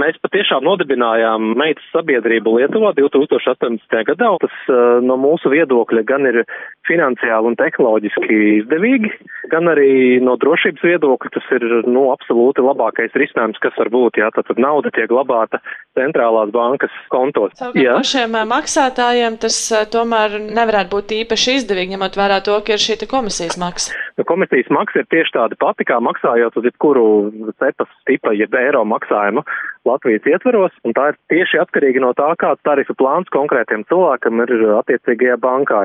mēs patiešām nodibinājām meitas sabiedrību Lietuvā 2018. gadā. Tas no mūsu viedokļa gan ir finansiāli un tehnoloģiski izdevīgi, gan arī no drošības viedokļa tas ir, absolūti labākais risinājums, kas var būt, tad nauda tiek glabāta centrālās bankas kontos. Savukārt pašiem maksātājiem tas tomēr nevarētu būt īpaši izdevīgi, ņemot vērā to, ka ir šī komisijas maksa. Komisijas maksa ir tieši tāda pati, kā maksājot uz jebkuru cepas tipa, jeb eiro maksājumu Latvijas ietveros, un tā ir tieši atkarīga no tā, kāds tarifu plāns konkrētiem cilvēkam ir attiecīgajā bankā.